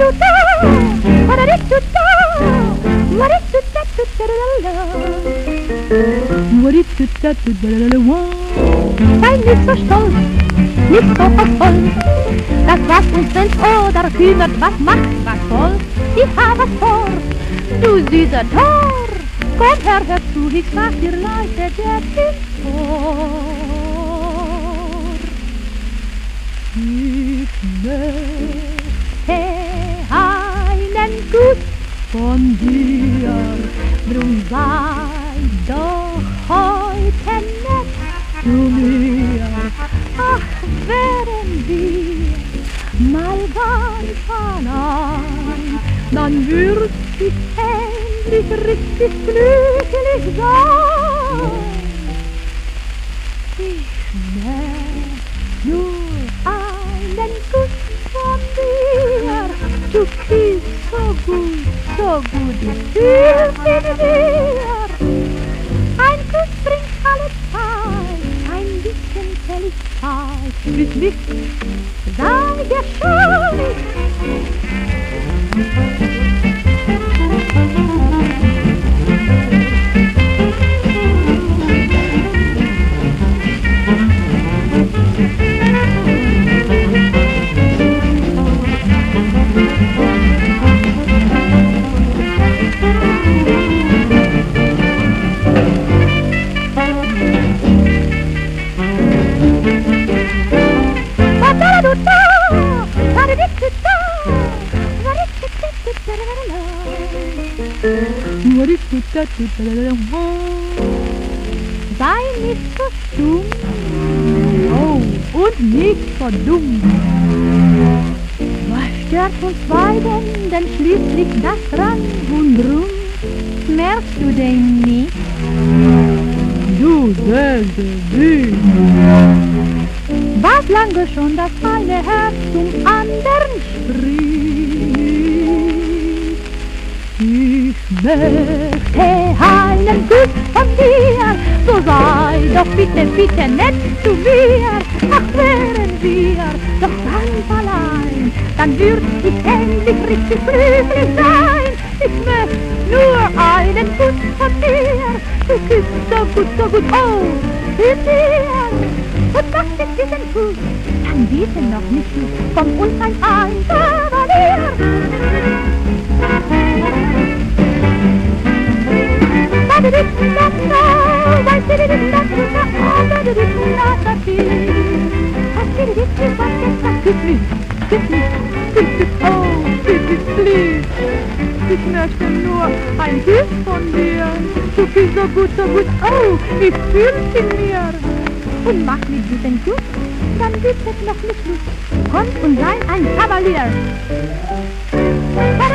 Sei nicht so stolz, nicht so verfolgt, das was uns ins Oder kümmert, was macht, was soll. Ich hab was vor, du süßer Tor. Komm her, hör zu, ich sag dir leise, der ist vor. Ich möchte einen Kuss von dir, drum sei doch heute nett zu mir. Ach, wären wir mal ganz allein, dann würd ich endlich richtig glücklich sein. Ich möchte nur einen Kuss von dir, du küsst so gut, ich fühl's in dir. Ein Kuss bringt alle Zeit, ein bisschen Seligkeit, bis Licht sei dir schuldig. Sei nicht so stumm, oh, und nicht so dumm. Was stört uns beiden denn schließlich das Rand und drum? Merkst du denn nicht? Du selbe Wien. Was lange schon das eine Herz zum anderen spricht. Ich möchte einen Kuss von dir, so sei doch bitte, bitte nett zu mir. Ach, wären wir doch ganz allein, dann würd ich endlich richtig glücklich sein. Ich möchte nur einen Kuss von dir, du küsst so gut, oh, in dir. Und mach jetzt diesen Kuss, dann bitte noch nicht zu, von uns ein Kavalier. Ich möchte nur ein Kuss von dir. Du bist so gut, oh, ich fühl's in mir. Und mach mit diesem Kuss, dann gibt es noch nicht Lust. Komm und sei ein Kavalier.